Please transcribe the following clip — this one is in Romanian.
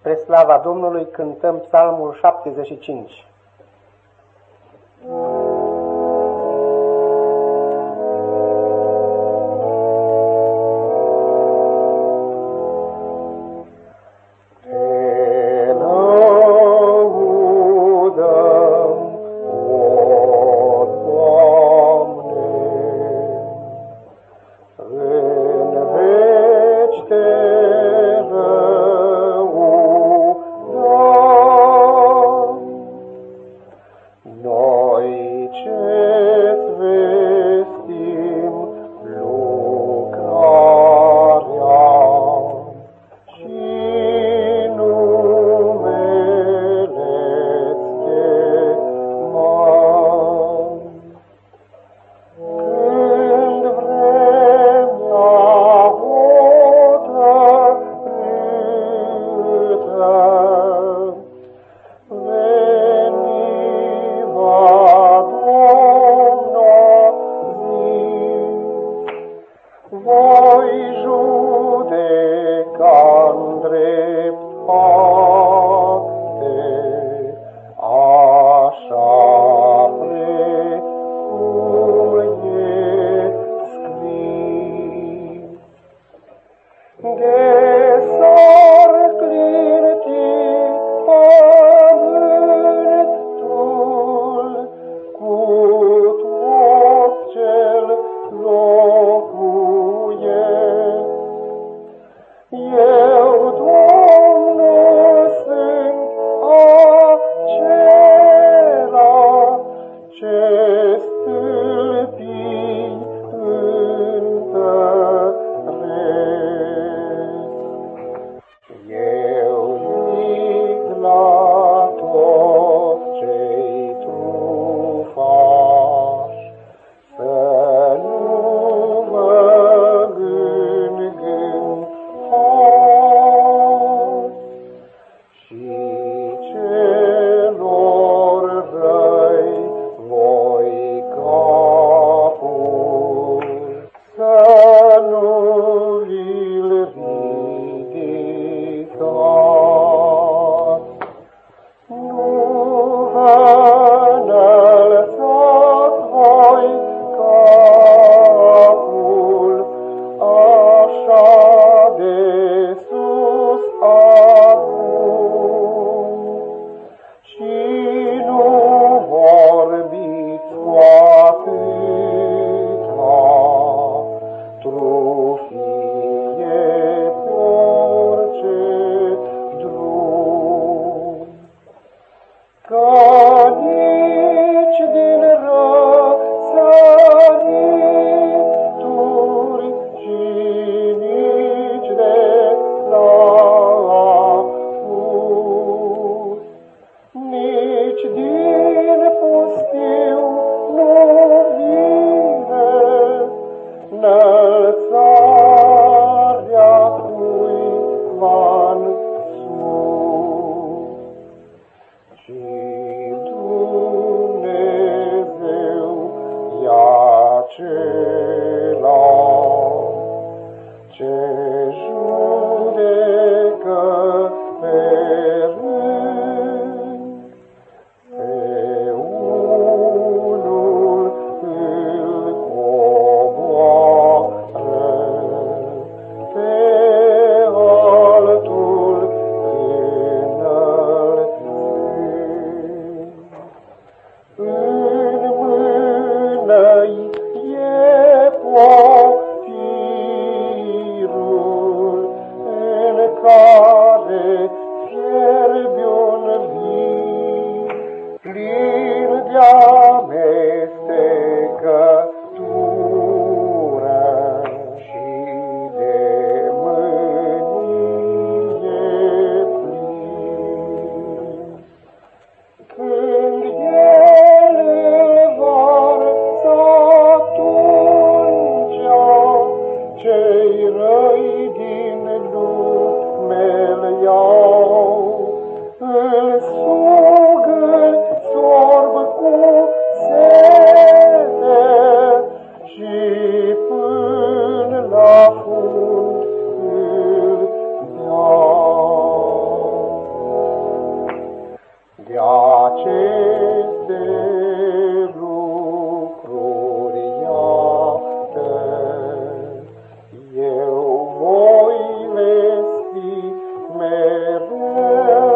Spre slava Domnului cântăm psalmul 75. Noi ce-ți vestim lucrarea și numele-ți chemăm. Când vremea hotărâtă voi judeca-n dreptate, așa precum e scris. De s-ar clinti pământul cu tot ce-l locuiesc, eu, Domnul, sunt acela ce stâlpii întăresc. Eu zic la toți cei trufași să nu vă îngânfați și celor răi voi capul să nu vi-l ridicați. Nu vă înălțați voi capul așa de sus acum și nu vorbiți cu atâta trufie pe orice drum, că nici din răsărituri și nici de la apus, nici din pustiu nu vine înălțarea cuiva-n sus, ci Dumnezeu e acela ce judecă pe rând, pe unul îl coboară, pe altul înălțând. În mână-i e potirul în care mereu